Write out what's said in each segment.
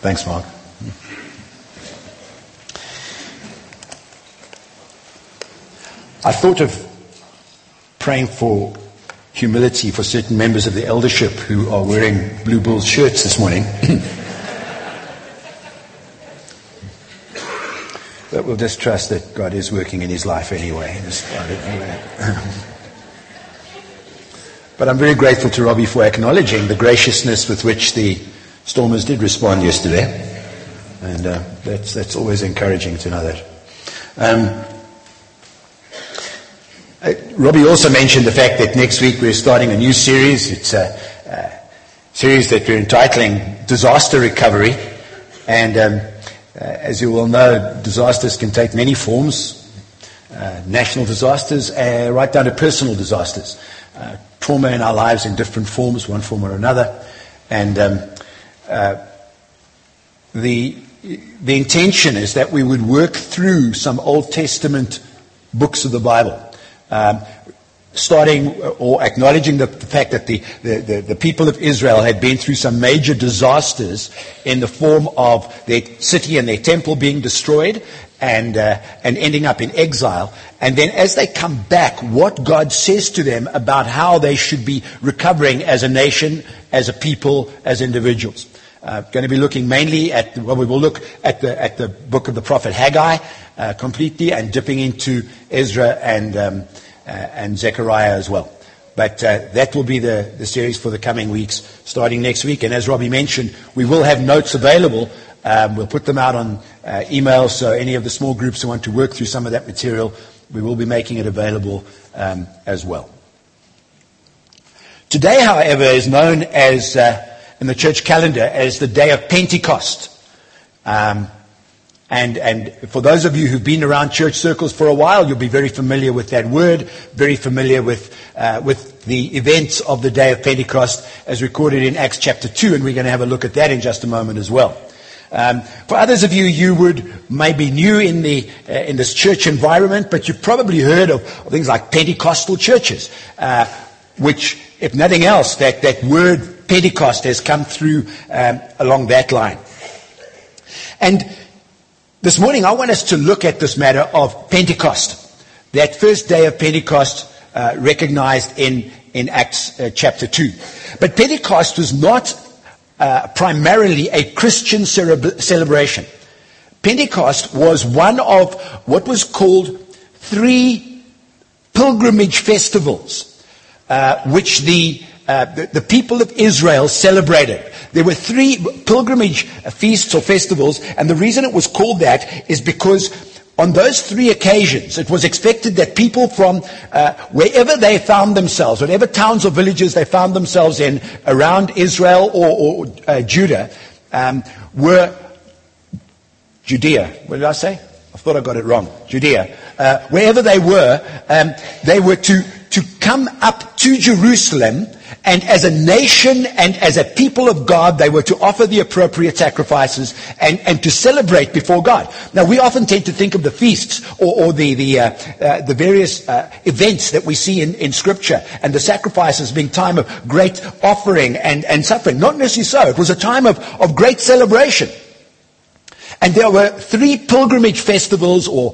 Thanks, Mark. I thought of praying for humility for certain members of the eldership who are wearing Blue Bulls shirts this morning. But we'll just trust that God is working in his life anyway. But I'm very grateful to Robbie for acknowledging the graciousness with which the Stormers did respond yesterday. And that's always encouraging to know that. Robbie also mentioned the fact that next week we're starting a new series. It's a series that we're entitling Disaster Recovery. And as you all know, disasters can take many forms. National disasters, right down to personal disasters. Trauma in our lives in different forms, one form or another. And the intention is that we would work through some Old Testament books of the Bible. Starting or acknowledging the fact that the people of Israel had been through some major disasters in the form of their city and their temple being destroyed and ending up in exile. And then as they come back, what God says to them about how they should be recovering as a nation, as a people, as individuals. Going to be looking mainly at, we will look at the book of the prophet Haggai completely, and dipping into Ezra and Zechariah as well. But that will be the series for the coming weeks, starting next week. And as Robbie mentioned, we will have notes available. We'll put them out on email, so any of the small groups who want to work through some of that material, we will be making it available as well. Today, however, is known as in the church calendar as the day of Pentecost. And for those of you who've been around church circles for a while, you'll be very familiar with that word, very familiar with the events of the day of Pentecost as recorded in Acts chapter 2, and we're going to have a look at that in just a moment as well. For others of you, you would maybe new in this church environment, but you've probably heard of things like Pentecostal churches, which, if nothing else, that word Pentecost has come through along that line. And this morning I want us to look at this matter of Pentecost, that first day of Pentecost recognized in Acts chapter 2. But Pentecost was not primarily a Christian celebration. Pentecost was one of what was called 3 pilgrimage festivals, which the people of Israel celebrated. There were 3 pilgrimage feasts or festivals, and the reason it was called that is because on those 3 occasions, it was expected that people from wherever they found themselves, whatever towns or villages they found themselves in around Israel or Judah, were Judea. What did I say? I thought I got it wrong. Judea. Wherever they were to come up to Jerusalem, and as a nation and as a people of God, they were to offer the appropriate sacrifices and to celebrate before God. Now, we often tend to think of the feasts or the various events that we see in Scripture and the sacrifices being time of great offering and suffering. Not necessarily so. It was a time of great celebration. And there were 3 pilgrimage festivals or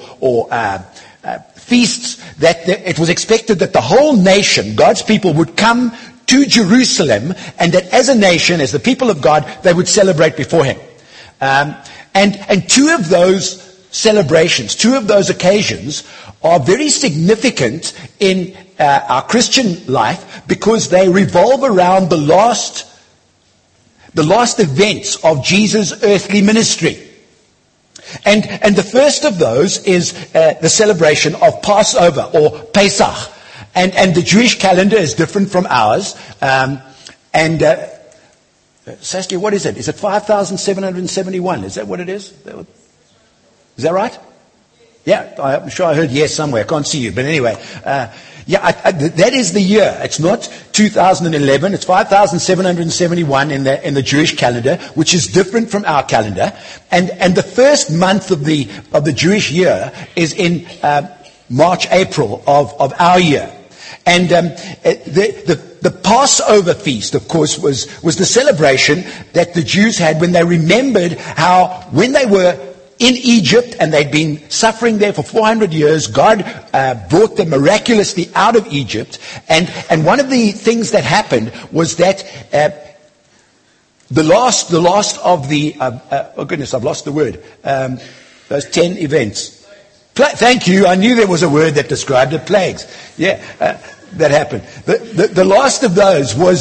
feasts that it was expected that the whole nation, God's people, would come to Jerusalem, and that as a nation, as the people of God, they would celebrate before Him. And 2 of those celebrations, 2 of those occasions are very significant in our Christian life because they revolve around the last events of Jesus' earthly ministry. And the first of those is the celebration of Passover or Pesach. And the Jewish calendar is different from ours. Saskia, what is it? Is it 5,771? Is that what it is? Is that right? Yeah, I'm sure I heard yes somewhere. I can't see you. But anyway, that is the year. It's not 2011. It's 5,771 in the Jewish calendar, which is different from our calendar. And the first month of the Jewish year is in March, April of our year. And the the Passover feast, of course, was the celebration that the Jews had when they remembered how when they were in Egypt and they'd been suffering there for 400 years, God brought them miraculously out of Egypt. And one of the things that happened was that the last of the, oh goodness, I've lost the word, those 10 events. Thank you. I knew there was a word that described it. Plagues. Yeah, that happened. The last of those was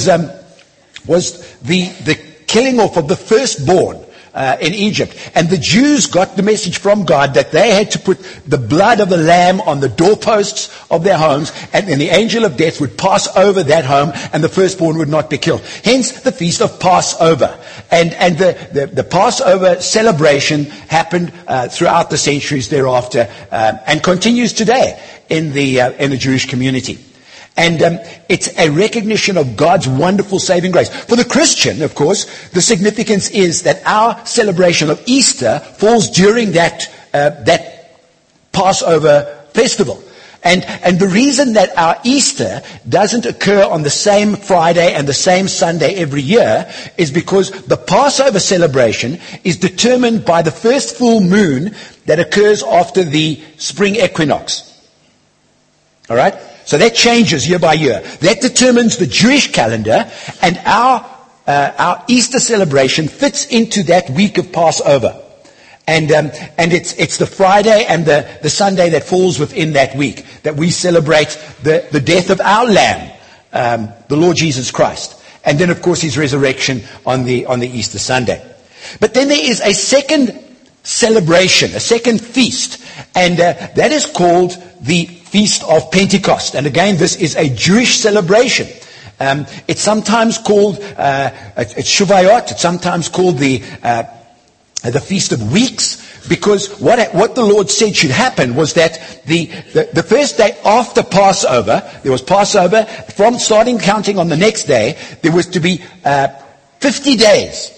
the killing off of the firstborn in Egypt. And the Jews got the message from God that they had to put the blood of the lamb on the doorposts of their homes, and then the angel of death would pass over that home, and the firstborn would not be killed. Hence the feast of Passover. And the Passover celebration happened throughout the centuries thereafter, and continues today in the Jewish community. And it's a recognition of God's wonderful saving grace. For the Christian, of course, the significance is that our celebration of Easter falls during that Passover festival. And the reason that our Easter doesn't occur on the same Friday and the same Sunday every year is because the Passover celebration is determined by the first full moon that occurs after the spring equinox. All right? So that changes year by year. That determines the Jewish calendar, and our Easter celebration fits into that week of Passover. And it's the Friday and the Sunday that falls within that week that we celebrate the death of our Lamb, the Lord Jesus Christ. And then, of course, his resurrection on the Easter Sunday. But then there is a second celebration, a second feast, and that is called the Feast of Pentecost. And again, this is a Jewish celebration. It's sometimes called it's Shavuot. It's sometimes called the Feast of Weeks, because what the Lord said should happen was that the first day after Passover, there was Passover. From starting counting on the next day, there was to be 50 days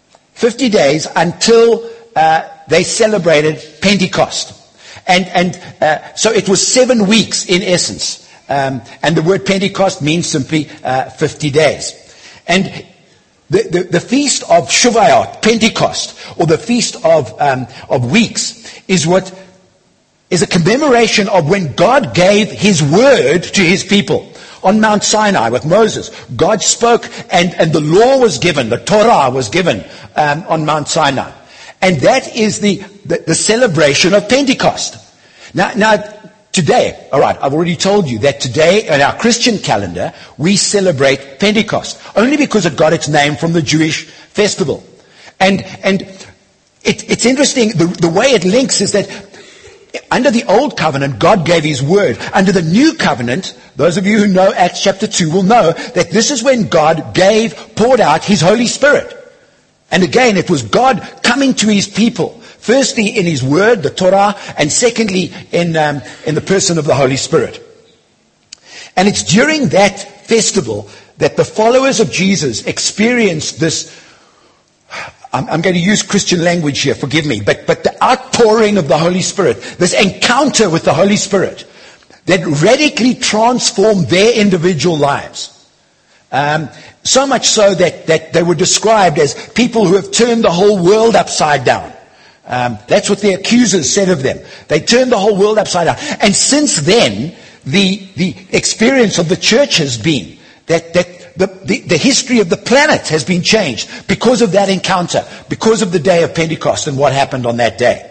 until they celebrated Pentecost. And so it was 7 weeks in essence. And the word Pentecost means simply 50 days. And the feast of Shavuot, Pentecost, or the feast of weeks, is a commemoration of when God gave his word to his people. On Mount Sinai with Moses, God spoke and the law was given, the Torah was given on Mount Sinai. And that is the celebration of Pentecost. Now, today, all right, I've already told you that today in our Christian calendar, we celebrate Pentecost, only because it got its name from the Jewish festival. And it's interesting, the way it links is that under the old covenant, God gave his word. Under the new covenant, those of you who know Acts chapter 2 will know that this is when God poured out his Holy Spirit. And again, it was God coming to his people. Firstly, in his word, the Torah, and secondly, in the person of the Holy Spirit. And it's during that festival that the followers of Jesus experienced this, I'm going to use Christian language here, forgive me, but the outpouring of the Holy Spirit, this encounter with the Holy Spirit that radically transformed their individual lives. So much so that they were described as people who have turned the whole world upside down. That's what the accusers said of them. They turned the whole world upside down. And since then, the experience of the church has been that the history of the planet has been changed because of that encounter, because of the day of Pentecost and what happened on that day.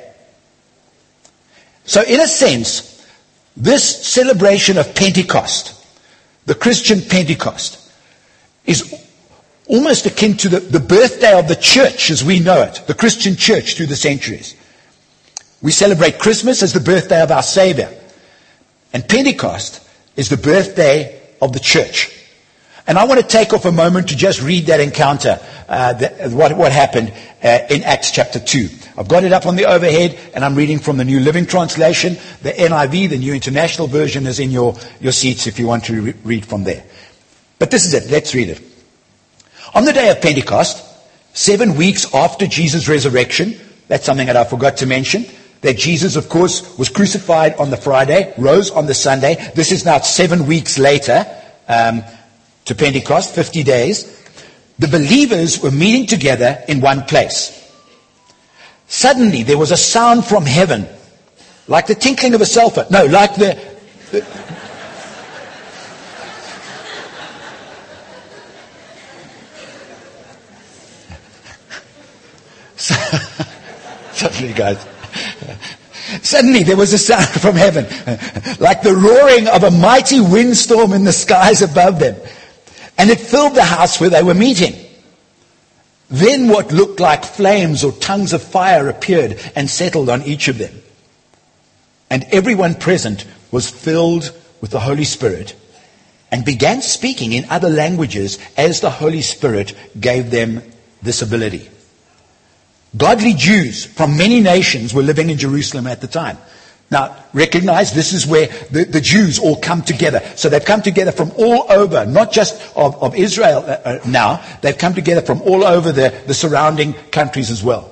So in a sense, this celebration of Pentecost, the Christian Pentecost, is almost akin to the birthday of the church as we know it, the Christian church through the centuries. We celebrate Christmas as the birthday of our Savior. And Pentecost is the birthday of the church. And I want to take off a moment to just read that encounter, what happened in Acts chapter 2. I've got it up on the overhead, and I'm reading from the New Living Translation. The NIV, the New International Version, is in your seats if you want to read from there. But this is it. Let's read it. On the day of Pentecost, 7 weeks after Jesus' resurrection, that's something that I forgot to mention, that Jesus, of course, was crucified on the Friday, rose on the Sunday. This is now 7 weeks later, to Pentecost, 50 days, the believers were meeting together in one place. Suddenly there was a sound from heaven, like the tinkling of a cell phone. No, like Suddenly, guys. Suddenly there was a sound from heaven, like the roaring of a mighty windstorm in the skies above them. And it filled the house where they were meeting. Then what looked like flames or tongues of fire appeared and settled on each of them. And everyone present was filled with the Holy Spirit and began speaking in other languages as the Holy Spirit gave them this ability. Godly Jews from many nations were living in Jerusalem at the time. Now, recognize this is where the Jews all come together. So they've come together from all over, not just of Israel now. They've come together from all over the surrounding countries as well.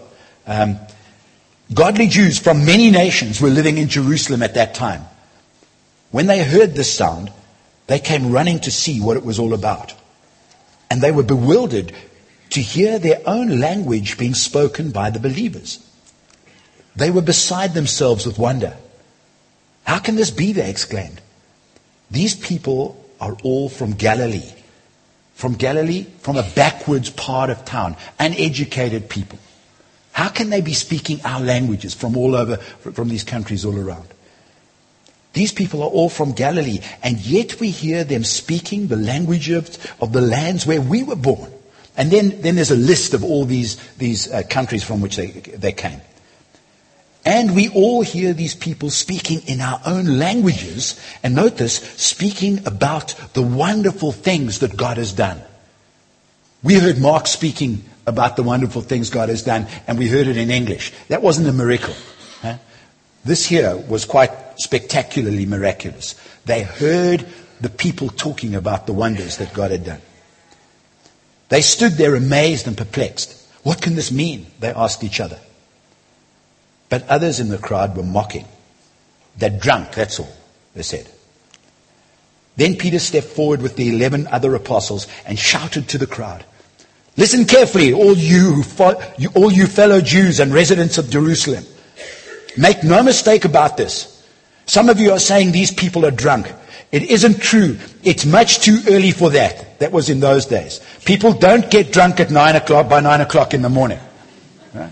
Godly Jews from many nations were living in Jerusalem at that time. When they heard this sound, they came running to see what it was all about. And they were bewildered to hear their own language being spoken by the believers. They were beside themselves with wonder. How can this be, they exclaimed. These people are all from Galilee. From Galilee, from a backwards part of town, uneducated people. How can they be speaking our languages from all over, from these countries all around? These people are all from Galilee, and yet we hear them speaking the language of the lands where we were born. And then there's a list of all these countries from which they came. And we all hear these people speaking in our own languages, and note this, speaking about the wonderful things that God has done. We heard Mark speaking about the wonderful things God has done, and we heard it in English. That wasn't a miracle. This here was quite spectacularly miraculous. They heard the people talking about the wonders that God had done. They stood there amazed and perplexed. What can this mean? They asked each other. But others in the crowd were mocking. They're drunk, that's all, they said. Then Peter stepped forward with the 11 other apostles and shouted to the crowd, "Listen carefully, all you fellow Jews and residents of Jerusalem. Make no mistake about this. Some of you are saying these people are drunk. It isn't true. It's much too early for that." That was in those days. People don't get drunk at 9 o'clock by 9 o'clock in the morning. Right?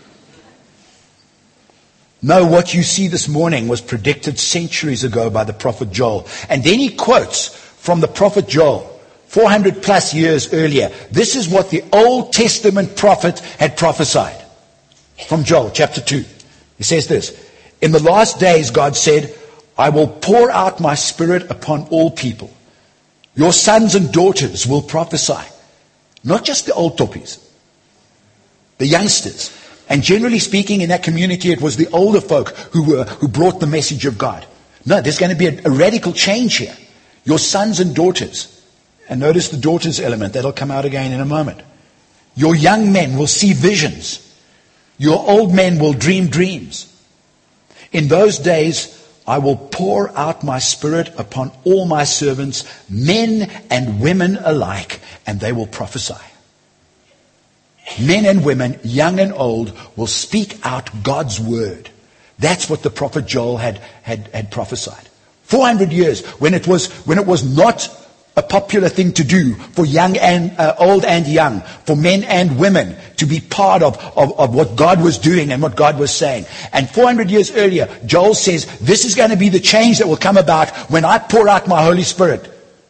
No, what you see this morning was predicted centuries ago by the prophet Joel. And then he quotes from the prophet Joel, 400 plus years earlier. This is what the Old Testament prophet had prophesied. From Joel chapter 2. He says this, "In the last days, God said, I will pour out my spirit upon all people. Your sons and daughters will prophesy." Not just the old toppies, the youngsters. And generally speaking, in that community, it was the older folk who brought the message of God. No, there's going to be a radical change here. Your sons and daughters. And notice the daughters element. That'll come out again in a moment. Your young men will see visions. Your old men will dream dreams. In those days, I will pour out my spirit upon all my servants, men and women alike, and they will prophesy. Men and women, young and old, will speak out God's word. That's what the prophet Joel had prophesied. 400 years, when it was not a popular thing to do for young and old and young, for men and women to be part of what God was doing and what God was saying. And 400 years earlier, Joel says, this is going to be the change that will come about when I pour out my Holy Spirit.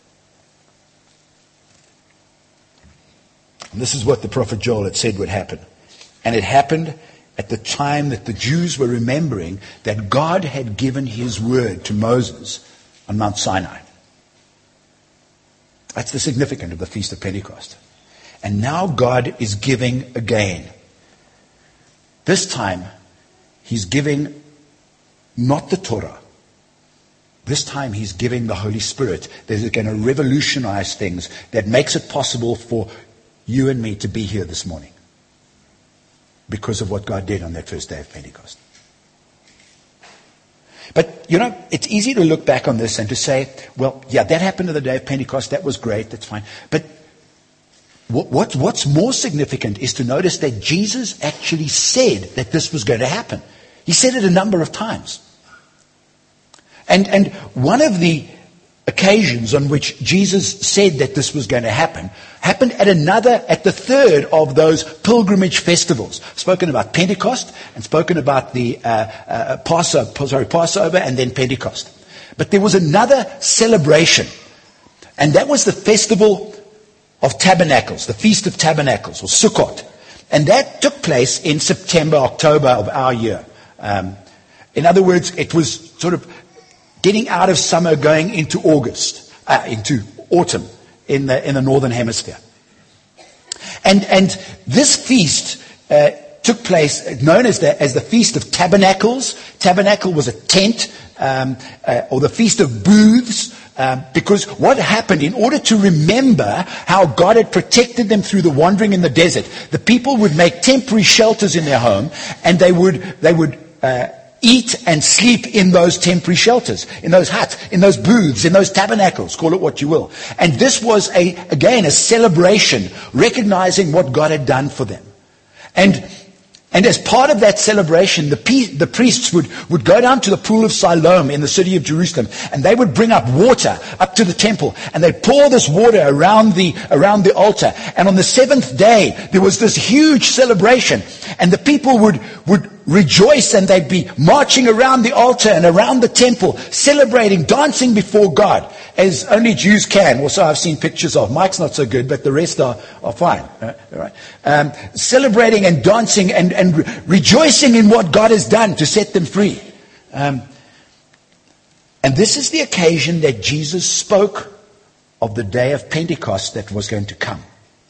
And this is what the prophet Joel had said would happen. And it happened at the time that the Jews were remembering that God had given his word to Moses on Mount Sinai. That's the significance of the Feast of Pentecost. And now God is giving again. This time, he's giving not the Torah. This time he's giving the Holy Spirit that is going to revolutionize things, that makes it possible for you and me to be here this morning. Because of what God did on that first day of Pentecost. But, you know, it's easy to look back on this and to say, well, yeah, that happened on the day of Pentecost. That was great. That's fine. But what's more significant is to notice that Jesus actually said that this was going to happen. He said it a number of times. And one of the occasions on which Jesus said that this was going to happen happened at the third of those pilgrimage festivals. Spoken about Pentecost and spoken about the Passover and then Pentecost. But there was another celebration, and that was the festival of Tabernacles, the Feast of Tabernacles, or Sukkot. And that took place in September, October of our year. In other words, it was sort of getting out of summer, going into into autumn in the northern hemisphere. And this feast took place, known as the Feast of Tabernacles. Tabernacle was a tent, or the Feast of Booths, because what happened, in order to remember how God had protected them through the wandering in the desert, the people would make temporary shelters in their home, and they would eat and sleep in those temporary shelters, in those huts, in those booths, in those tabernacles, call it what you will. And this was again a celebration, recognizing what God had done for them. And as part of that celebration, the priests would go down to the pool of Siloam in the city of Jerusalem, and they would bring up water up to the temple, and they'd pour this water around the altar. And on the seventh day, there was this huge celebration, and the people would rejoice, and they'd be marching around the altar and around the temple, celebrating, dancing before God, as only Jews can. Also, I've seen pictures of. Mike's not so good, but the rest are fine. All right. Celebrating and dancing and rejoicing in what God has done to set them free. And this is the occasion that Jesus spoke of the day of Pentecost that was going to come.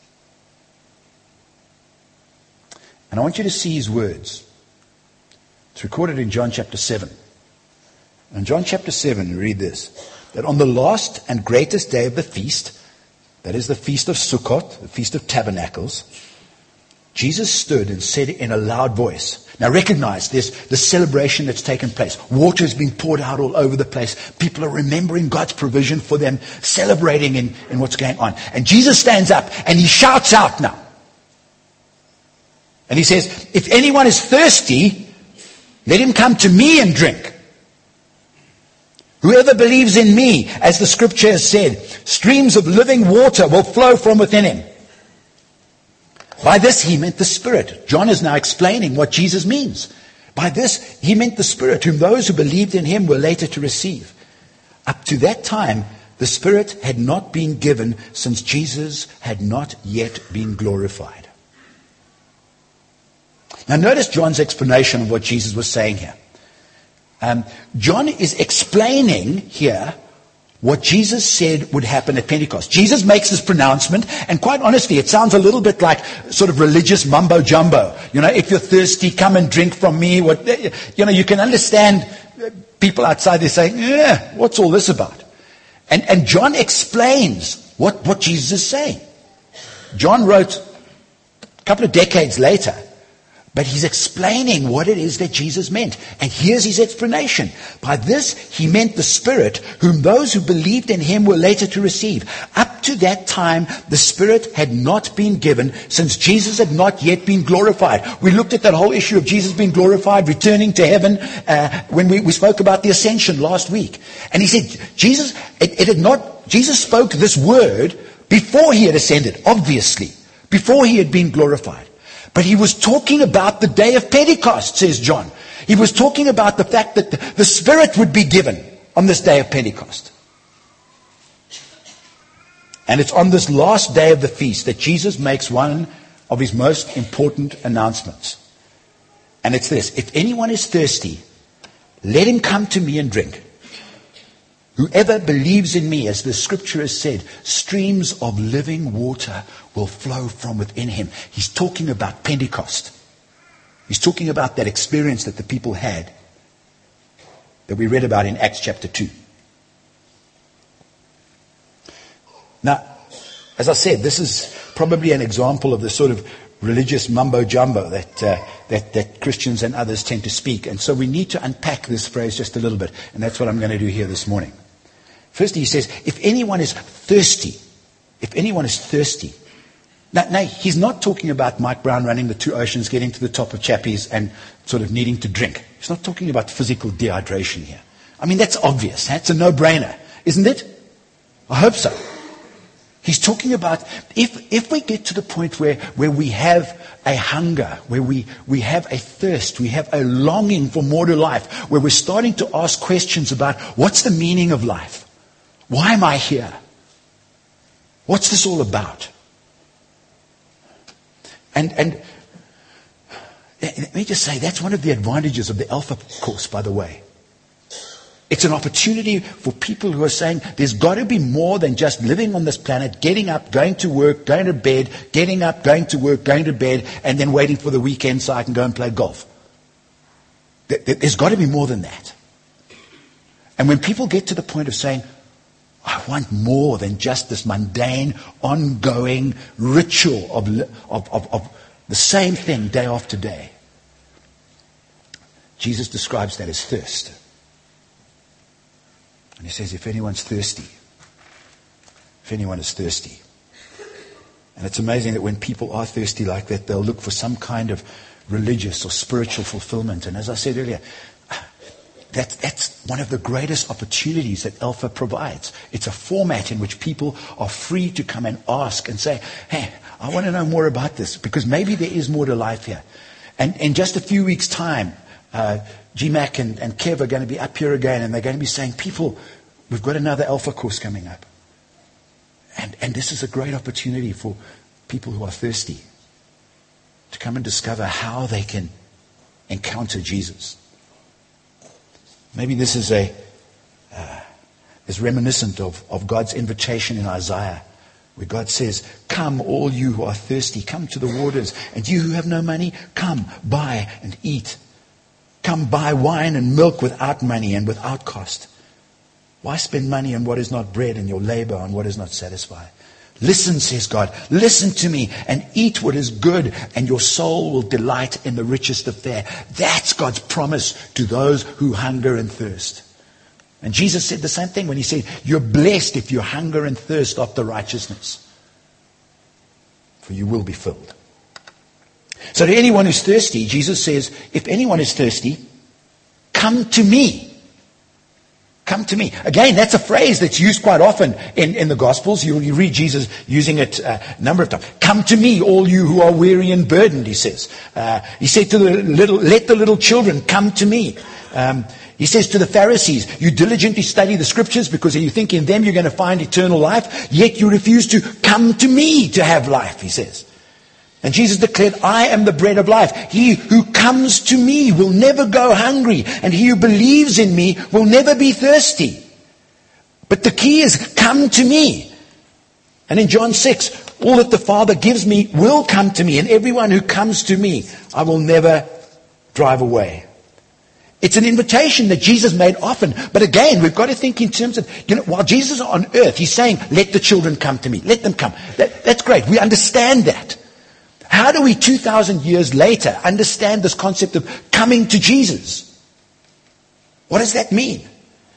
And I want you to see his words. It's recorded in John chapter 7. In John chapter 7, you read this, that on the last and greatest day of the feast, that is the Feast of Sukkot, the Feast of Tabernacles, Jesus stood and said in a loud voice. Now recognize this, the celebration that's taken place. Water is being poured out all over the place. People are remembering God's provision for them, celebrating in what's going on. And Jesus stands up and he shouts out now. And he says, if anyone is thirsty, let him come to me and drink. Whoever believes in me, as the scripture has said, streams of living water will flow from within him. By this he meant the Spirit. John is now explaining what Jesus means. By this he meant the Spirit, whom those who believed in him were later to receive. Up to that time, the Spirit had not been given, since Jesus had not yet been glorified. Now notice John's explanation of what Jesus was saying here. John is explaining here what Jesus said would happen at Pentecost. Jesus makes this pronouncement, and quite honestly, it sounds a little bit like sort of religious mumbo-jumbo. You know, if you're thirsty, come and drink from me. You can understand people outside there saying, what's all this about? And John explains what Jesus is saying. John wrote a couple of decades later, but he's explaining what it is that Jesus meant. And here's his explanation. By this, he meant the Spirit, whom those who believed in him were later to receive. Up to that time, the Spirit had not been given, since Jesus had not yet been glorified. We looked at that whole issue of Jesus being glorified, returning to heaven, when we spoke about the ascension last week. And he said, Jesus spoke this word before he had ascended, obviously, before he had been glorified. But he was talking about the day of Pentecost, says John. He was talking about the fact that the Spirit would be given on this day of Pentecost. And it's on this last day of the feast that Jesus makes one of his most important announcements. And it's this: if anyone is thirsty, let him come to me and drink. Whoever believes in me, as the scripture has said, streams of living water will flow from within him. He's talking about Pentecost. He's talking about that experience that the people had, that we read about in Acts chapter 2. Now, as I said, this is probably an example of the sort of religious mumbo-jumbo that Christians and others tend to speak. And so we need to unpack this phrase just a little bit. And that's what I'm going to do here this morning. Firstly, he says, if anyone is thirsty. Now, he's not talking about Mike Brown running the 2 oceans, getting to the top of Chappies and sort of needing to drink. He's not talking about physical dehydration here. I mean, that's obvious. That's a no-brainer, isn't it? I hope so. He's talking about if we get to the point where we have a hunger, where we have a thirst, we have a longing for more to life, where we're starting to ask questions about what's the meaning of life? Why am I here? What's this all about? And let me just say, that's one of the advantages of the Alpha course, by the way. It's an opportunity for people who are saying there's got to be more than just living on this planet, getting up, going to work, going to bed, getting up, going to work, going to bed, and then waiting for the weekend so I can go and play golf. There's got to be more than that. And when people get to the point of saying, I want more than just this mundane, ongoing ritual of the same thing day after day, Jesus describes that as thirst. And he says, if anyone is thirsty. And it's amazing that when people are thirsty like that, they'll look for some kind of religious or spiritual fulfillment. And as I said earlier, that's one of the greatest opportunities that Alpha provides. It's a format in which people are free to come and ask and say, hey, I want to know more about this, because maybe there is more to life here. And in just a few weeks' time, GMAC and Kev are going to be up here again, and they're going to be saying, people, we've got another Alpha course coming up. And this is a great opportunity for people who are thirsty to come and discover how they can encounter Jesus. Maybe this is reminiscent of God's invitation in Isaiah, where God says, come all you who are thirsty, come to the waters, and you who have no money, come, buy and eat. Come buy wine and milk without money and without cost. Why spend money on what is not bread and your labor on what is not satisfied? Listen, says God, listen to me and eat what is good, and your soul will delight in the richest of fare. That's God's promise to those who hunger and thirst. And Jesus said the same thing when he said, you're blessed if you hunger and thirst after righteousness, for you will be filled. So to anyone who's thirsty, Jesus says, if anyone is thirsty, come to me. Come to me. Again, that's a phrase that's used quite often in the Gospels. You read Jesus using it a number of times. Come to me, all you who are weary and burdened, he says. He said to let the little children come to me. He says to the Pharisees, you diligently study the scriptures because you think in them you're going to find eternal life, yet you refuse to come to me to have life, he says. And Jesus declared, I am the bread of life. He who comes to me will never go hungry, and he who believes in me will never be thirsty. But the key is, come to me. And in John 6, all that the Father gives me will come to me, and everyone who comes to me, I will never drive away. It's an invitation that Jesus made often. But again, we've got to think in terms of, while Jesus is on earth, he's saying, let the children come to me. Let them come. That's great. We understand that. How do we 2,000 years later understand this concept of coming to Jesus? What does that mean?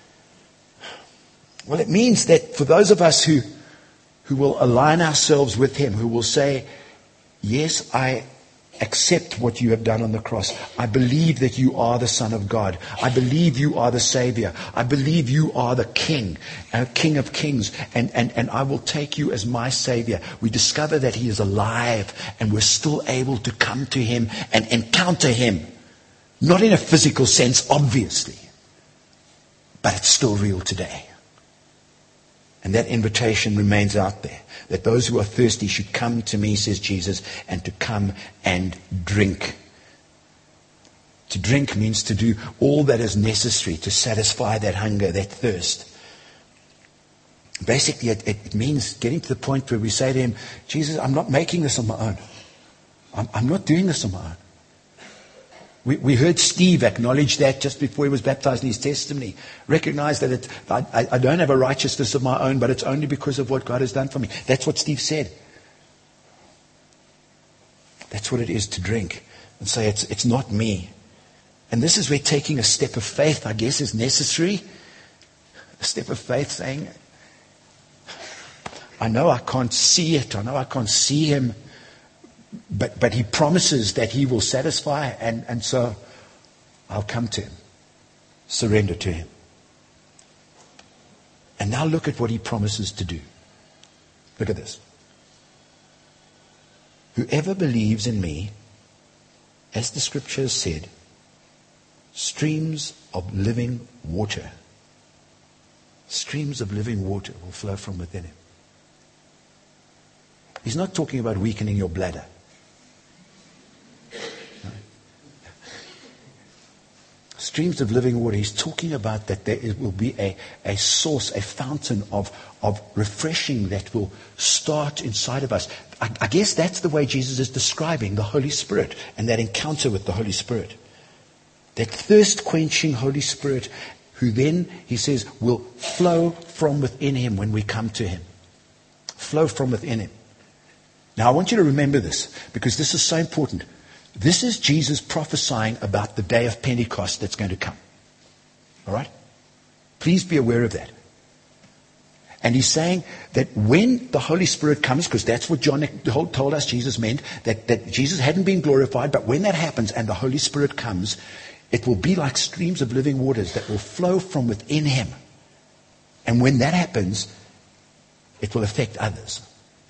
Well, it means that for those of us who will align ourselves with him, who will say, yes, I accept what you have done on the cross. I believe that you are the Son of God. I believe you are the Savior. I believe you are the King, King of Kings, and I will take you as my Savior. We discover that he is alive, and we're still able to come to him and encounter him. Not in a physical sense, obviously, but it's still real today. And that invitation remains out there, that those who are thirsty should come to me, says Jesus, and to come and drink. To drink means to do all that is necessary to satisfy that hunger, that thirst. Basically, it means getting to the point where we say to him, Jesus, I'm not making this on my own. I'm not doing this on my own. We heard Steve acknowledge that just before he was baptized in his testimony. Recognize that I don't have a righteousness of my own, but it's only because of what God has done for me. That's what Steve said. That's what it is to drink and say, it's not me. And this is where taking a step of faith, I guess, is necessary. A step of faith saying, I know I can't see it. I know I can't see him. But he promises that he will satisfy. And so I'll come to him. Surrender to him. And now look at what he promises to do. Look at this. Whoever believes in me, as the scripture has said, streams of living water will flow from within him. He's not talking about weakening your bladder. No. Streams of living water. He's talking about that there will be a source, a fountain of refreshing that will start inside of us. I guess that's the way Jesus is describing the Holy Spirit and that encounter with the Holy Spirit. That thirst-quenching Holy Spirit who then, he says, will flow from within him when we come to him. Flow from within him. Now, I want you to remember this, because this is so important. This is Jesus prophesying about the day of Pentecost that's going to come. All right? Please be aware of that. And he's saying that when the Holy Spirit comes, because that's what John told us Jesus meant, that Jesus hadn't been glorified, but when that happens and the Holy Spirit comes, it will be like streams of living waters that will flow from within him. And when that happens, it will affect others.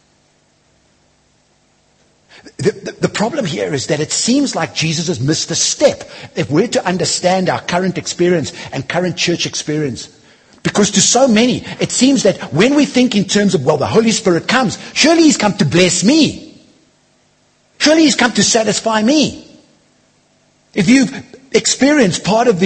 The problem here is that it seems like Jesus has missed a step if we're to understand our current experience and current church experience. Because to so many, it seems that when we think in terms of, well, the Holy Spirit comes, surely he's come to bless me. Surely he's come to satisfy me. If you've experienced part of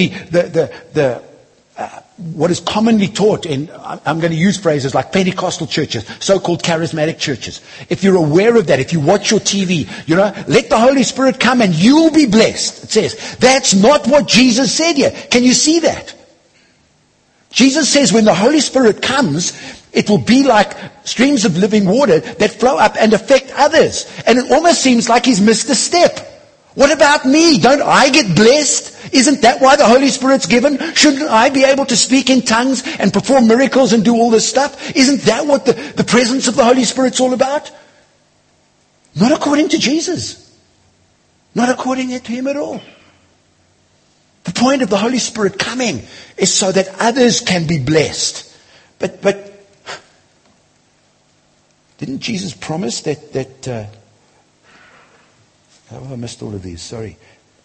what is commonly taught in, I'm going to use phrases like Pentecostal churches, so-called charismatic churches. If you're aware of that, if you watch your TV, let the Holy Spirit come and you'll be blessed. It says, that's not what Jesus said here. Can you see that? Jesus says when the Holy Spirit comes, it will be like streams of living water that flow up and affect others. And it almost seems like he's missed a step. What about me? Don't I get blessed? Isn't that why the Holy Spirit's given? Shouldn't I be able to speak in tongues and perform miracles and do all this stuff? Isn't that what the presence of the Holy Spirit's all about? Not according to Jesus. Not according to him at all. The point of the Holy Spirit coming is so that others can be blessed. But didn't Jesus promise that oh, I missed all of these. Sorry.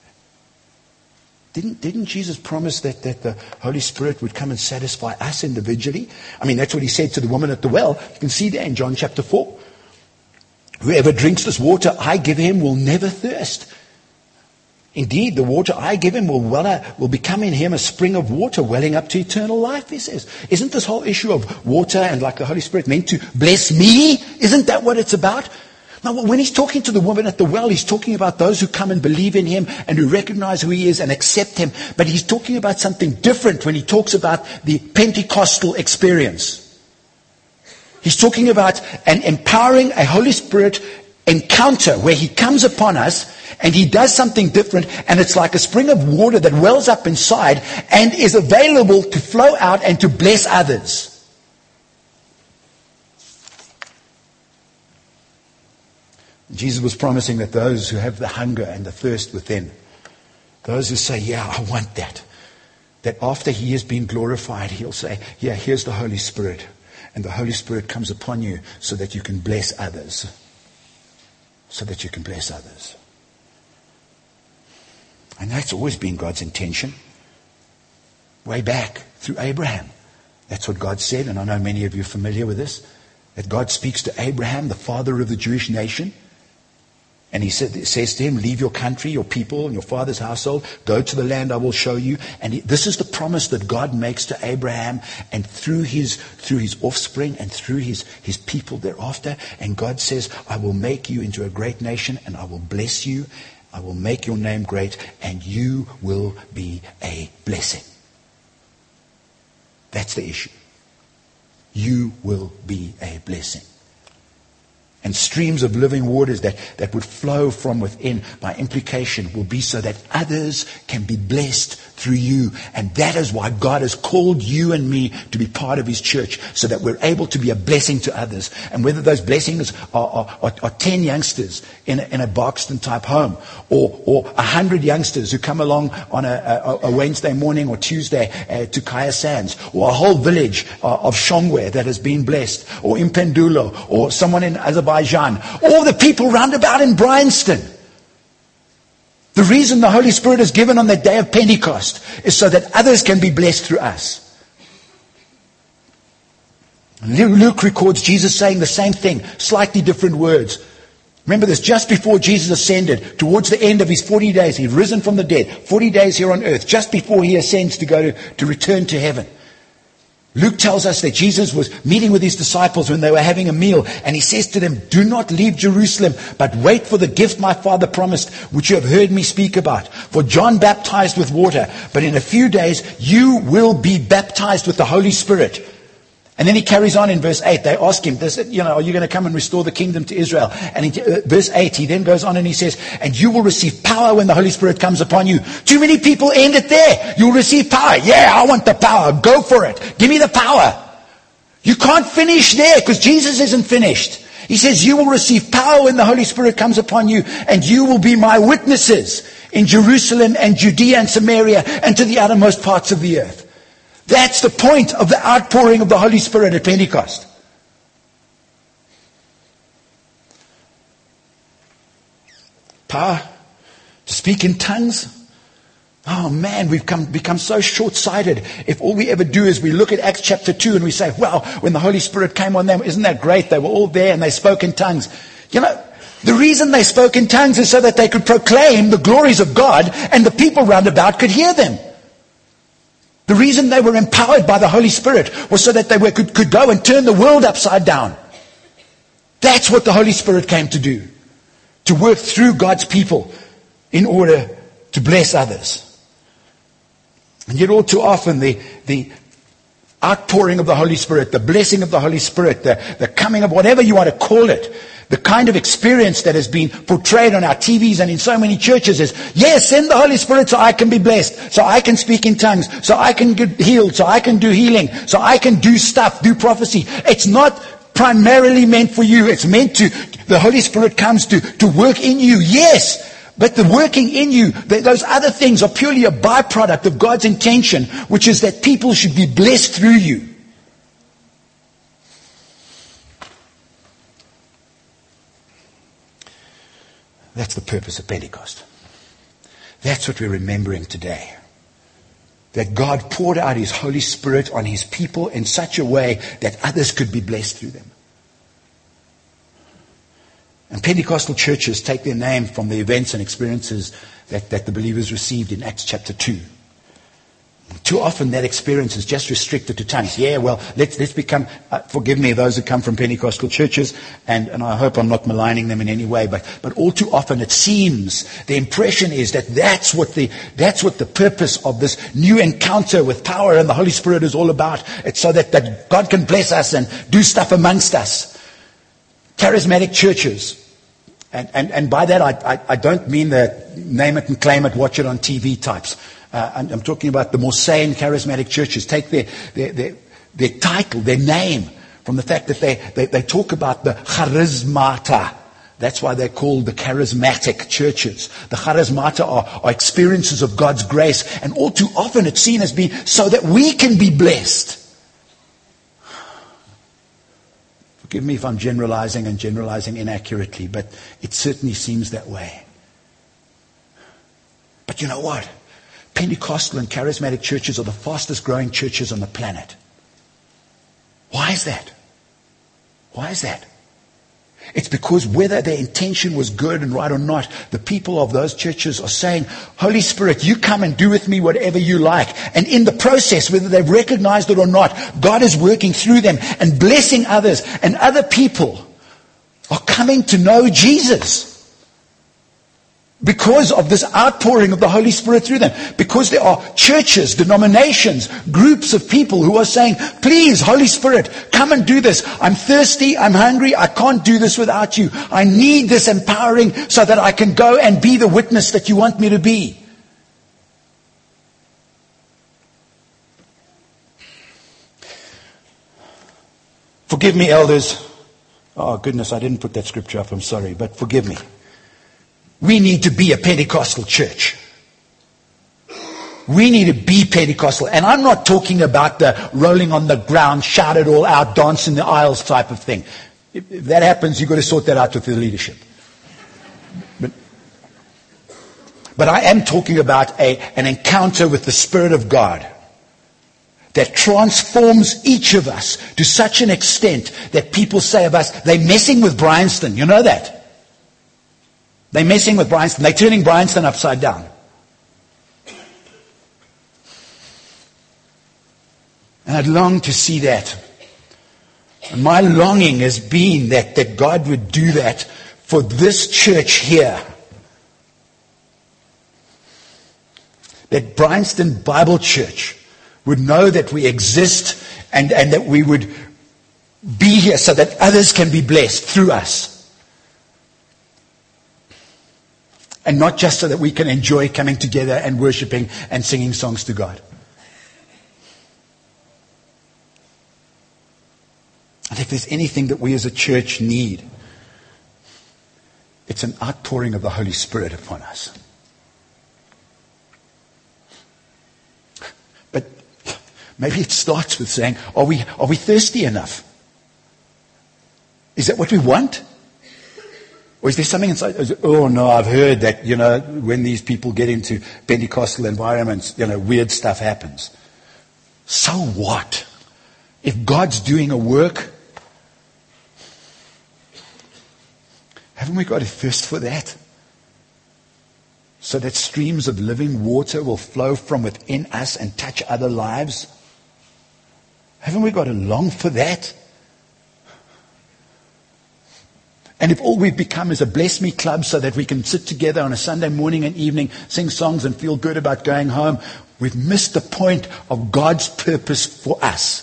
Didn't Jesus promise that the Holy Spirit would come and satisfy us individually? I mean, that's what he said to the woman at the well. You can see there in John chapter 4. Whoever drinks this water I give him will never thirst. Indeed, the water I give him will become in him a spring of water welling up to eternal life, he says. Isn't this whole issue of water and like the Holy Spirit meant to bless me? Isn't that what it's about? Now, when he's talking to the woman at the well, he's talking about those who come and believe in him and who recognize who he is and accept him. But he's talking about something different when he talks about the Pentecostal experience. He's talking about an empowering, a Holy Spirit encounter where he comes upon us and he does something different, and it's like a spring of water that wells up inside and is available to flow out and to bless others. Jesus was promising that those who have the hunger and the thirst within, those who say, yeah, I want that after he has been glorified, he'll say, yeah, here's the Holy Spirit. And the Holy Spirit comes upon you so that you can bless others. So that you can bless others. And that's always been God's intention. Way back through Abraham. That's what God said, and I know many of you are familiar with this. That God speaks to Abraham, the father of the Jewish nation. And he says to him, leave your country, your people, and your father's household. Go to the land I will show you. And this is the promise that God makes to Abraham. And through his offspring and through his people thereafter. And God says, I will make you into a great nation. And I will bless you. I will make your name great. And you will be a blessing. That's the issue. You will be a blessing. And streams of living waters that would flow from within, by implication, will be so that others can be blessed through you. And that is why God has called you and me to be part of His church, so that we're able to be a blessing to others. And whether those blessings are 10 youngsters in a Barkston type home, or 100 youngsters who come along on a Wednesday morning or Tuesday to Kaya Sands, or a whole village of Shongwe that has been blessed, or Impendulo, or someone in Azerbaijan, or the people round about in Bryanston. The reason the Holy Spirit is given on the day of Pentecost is so that others can be blessed through us. Luke records Jesus saying the same thing, slightly different words. Remember this, just before Jesus ascended, towards the end of His 40 days, He'd risen from the dead, 40 days here on earth, just before He ascends to return to heaven. Luke tells us that Jesus was meeting with His disciples when they were having a meal, and He says to them, "Do not leave Jerusalem, but wait for the gift my Father promised, which you have heard me speak about. For John baptized with water, but in a few days you will be baptized with the Holy Spirit." And then He carries on in verse 8. They ask Him, are you going to come and restore the kingdom to Israel? And in verse 8, He then goes on and He says, "And you will receive power when the Holy Spirit comes upon you." Too many people end it there. You'll receive power. Yeah, I want the power. Go for it. Give me the power. You can't finish there, because Jesus isn't finished. He says, "You will receive power when the Holy Spirit comes upon you, and you will be my witnesses in Jerusalem and Judea and Samaria and to the uttermost parts of the earth." That's the point of the outpouring of the Holy Spirit at Pentecost. Power to speak in tongues. Oh man, we've become so short-sighted if all we ever do is we look at Acts chapter 2 and we say, well, when the Holy Spirit came on them, isn't that great? They were all there and they spoke in tongues. You know, the reason they spoke in tongues is so that they could proclaim the glories of God and the people round about could hear them. The reason they were empowered by the Holy Spirit was so that they could go and turn the world upside down. That's what the Holy Spirit came to do. To work through God's people in order to bless others. And yet all too often the outpouring of the Holy Spirit, the blessing of the Holy Spirit, the coming of whatever you want to call it, the kind of experience that has been portrayed on our TVs and in so many churches is, yes, send the Holy Spirit so I can be blessed, so I can speak in tongues, so I can get healed, so I can do healing, so I can do stuff, do prophecy. It's not primarily meant for you. It's meant to, the Holy Spirit comes to work in you, yes. But the working in you, those other things are purely a byproduct of God's intention, which is that people should be blessed through you. That's the purpose of Pentecost. That's what we're remembering today. That God poured out His Holy Spirit on His people in such a way that others could be blessed through them. And Pentecostal churches take their name from the events and experiences that the believers received in Acts chapter 2. Too often that experience is just restricted to tongues. Yeah, well, let's become, forgive me, those who come from Pentecostal churches, and I hope I'm not maligning them in any way, but all too often it seems, the impression is that that's what the purpose of this new encounter with power and the Holy Spirit is all about. It's so that God can bless us and do stuff amongst us. Charismatic churches, and by that I don't mean the name it and claim it, watch it on TV types. I'm talking about the more sane charismatic churches. Take their title, their name, from the fact that they talk about the charismata. That's why they're called the charismatic churches. The charismata are experiences of God's grace, and all too often it's seen as being so that we can be blessed. Forgive me if I'm generalizing inaccurately, but it certainly seems that way. But you know what? Pentecostal and charismatic churches are the fastest growing churches on the planet. Why is that? Why is that? It's because whether their intention was good and right or not, the people of those churches are saying, Holy Spirit, you come and do with me whatever you like. And in the process, whether they've recognized it or not, God is working through them and blessing others. And other people are coming to know Jesus. Because of this outpouring of the Holy Spirit through them. Because there are churches, denominations, groups of people who are saying, please, Holy Spirit, come and do this. I'm thirsty, I'm hungry, I can't do this without you. I need this empowering so that I can go and be the witness that you want me to be. Forgive me, elders. Oh, goodness, I didn't put that scripture up, I'm sorry, but forgive me. We need to be a Pentecostal church. We need to be Pentecostal. And I'm not talking about the rolling on the ground, shout it all out, dance in the aisles type of thing. If that happens, you've got to sort that out with the leadership. But I am talking about an encounter with the Spirit of God that transforms each of us to such an extent that people say of us, they're messing with Bryanston. You know that? They're messing with Bryanston. They're turning Bryanston upside down. And I'd long to see that. And my longing has been that God would do that for this church here. That Bryanston Bible Church would know that we exist and that we would be here so that others can be blessed through us. And not just so that we can enjoy coming together and worshiping and singing songs to God. And if there's anything that we as a church need, it's an outpouring of the Holy Spirit upon us. But maybe it starts with saying, are we thirsty enough? Is that what we want? Or is there something inside? Oh no, I've heard that, when these people get into Pentecostal environments, weird stuff happens. So what? If God's doing a work, haven't we got a thirst for that? So that streams of living water will flow from within us and touch other lives? Haven't we got to long for that? And if all we've become is a bless me club so that we can sit together on a Sunday morning and evening, sing songs and feel good about going home, we've missed the point of God's purpose for us.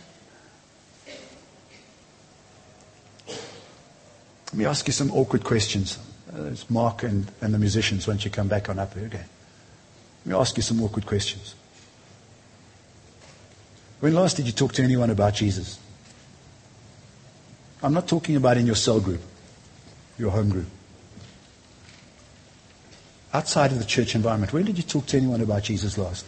Let me ask you some awkward questions. It's Mark and the musicians, once you come back on up here again. Let me ask you some awkward questions. When last did you talk to anyone about Jesus? I'm not talking about in your cell group, your home group. Outside of the church environment, when did you talk to anyone about Jesus last?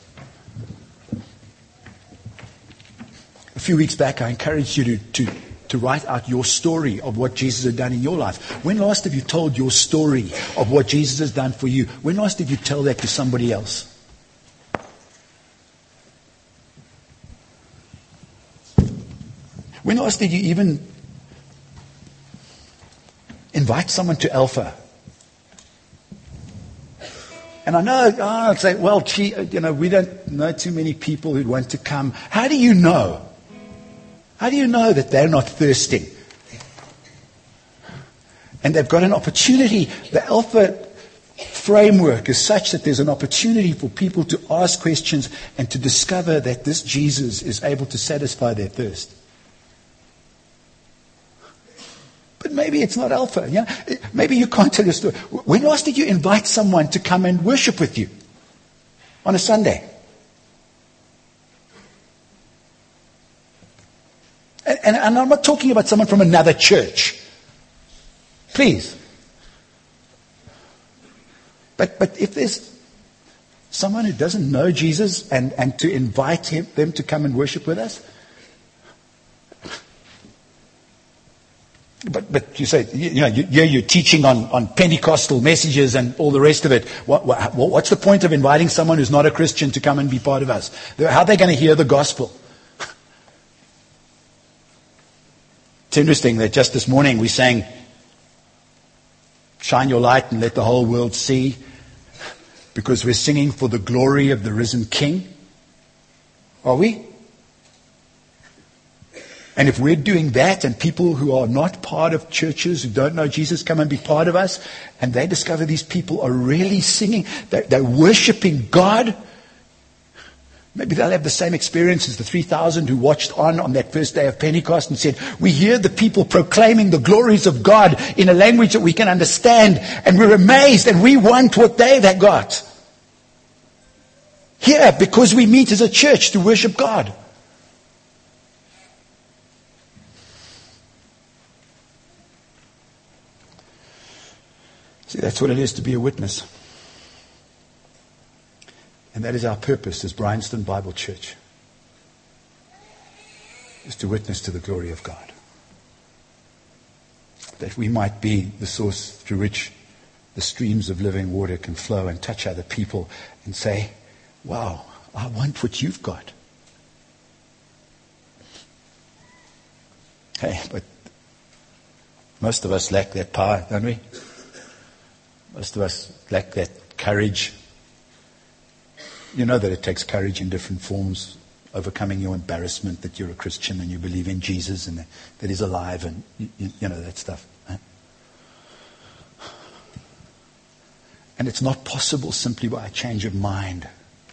A few weeks back, I encouraged you to write out your story of what Jesus had done in your life. When last have you told your story of what Jesus has done for you? When last did you tell that to somebody else? When last did you even invite someone to Alpha? And I know, I'd say, well, we don't know too many people who'd want to come. How do you know? How do you know that they're not thirsting? And they've got an opportunity. The Alpha framework is such that there's an opportunity for people to ask questions and to discover that this Jesus is able to satisfy their thirst. But maybe it's not Alpha. Maybe you can't tell your story. When last did you invite someone to come and worship with you on a Sunday? And I'm not talking about someone from another church. Please. But if there's someone who doesn't know Jesus and to invite them to come and worship with us. But you say, you're teaching on Pentecostal messages and all the rest of it. What's the point of inviting someone who's not a Christian to come and be part of us? How are they going to hear the gospel? It's interesting that just this morning we sang, "Shine your light and let the whole world see," because we're singing for the glory of the risen King. Are we? And if we're doing that and people who are not part of churches, who don't know Jesus, come and be part of us, and they discover these people are really singing, they're worshiping God, maybe they'll have the same experience as the 3,000 who watched on that first day of Pentecost and said, we hear the people proclaiming the glories of God in a language that we can understand, and we're amazed and we want what they got. Here, because we meet as a church to worship God. See, that's what it is to be a witness. And that is our purpose as Bryanston Bible Church, is to witness to the glory of God. That we might be the source through which the streams of living water can flow and touch other people and say, wow, I want what you've got. Hey, but most of us lack that power, don't we? Most of us lack that courage. You know that it takes courage in different forms, overcoming your embarrassment that you're a Christian and you believe in Jesus and that He's alive and you know that stuff. Huh? And it's not possible simply by a change of mind.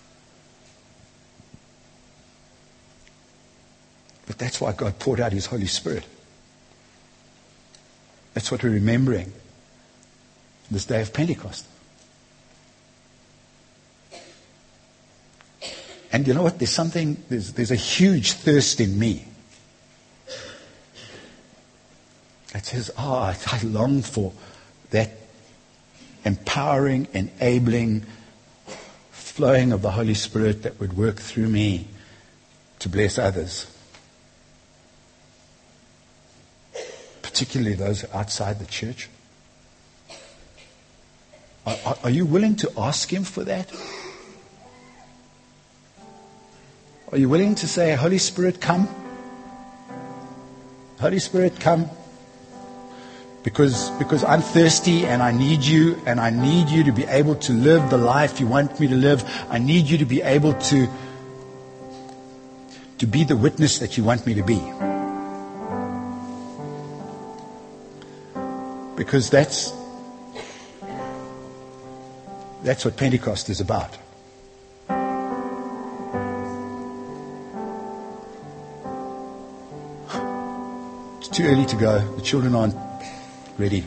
But that's why God poured out His Holy Spirit. That's what we're remembering this day of Pentecost. And you know what? There's a huge thirst in me that says, I long for that empowering, enabling flowing of the Holy Spirit that would work through me to bless others. Particularly those outside the church. Are you willing to ask Him for that? Are you willing to say, Holy Spirit, come? Holy Spirit, come. Because I'm thirsty and I need you to be able to live the life you want me to live. I need you to be able to be the witness that you want me to be. Because that's what Pentecost is about. It's too early to go. The children aren't ready.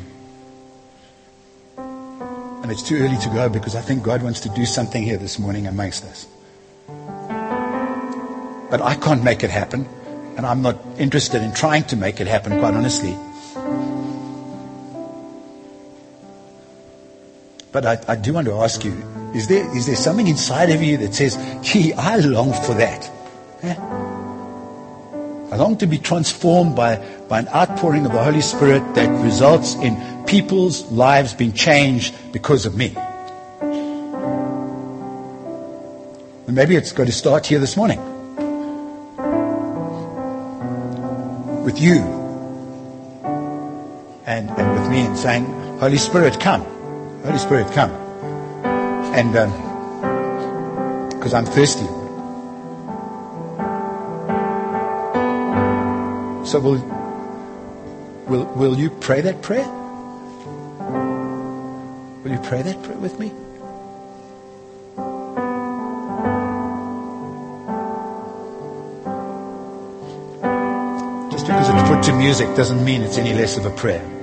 And it's too early to go because I think God wants to do something here this morning amongst us. But I can't make it happen. And I'm not interested in trying to make it happen, quite honestly. But I do want to ask you, is there something inside of you that says, gee, I long for that? I long to be transformed by an outpouring of the Holy Spirit that results in people's lives being changed because of me. And maybe it's going to start here this morning. With you. And with me and saying, Holy Spirit, come. Holy Spirit, come. And because I'm thirsty. So will you pray that prayer? Will you pray that prayer with me? Just because it's put to music doesn't mean it's any less of a prayer.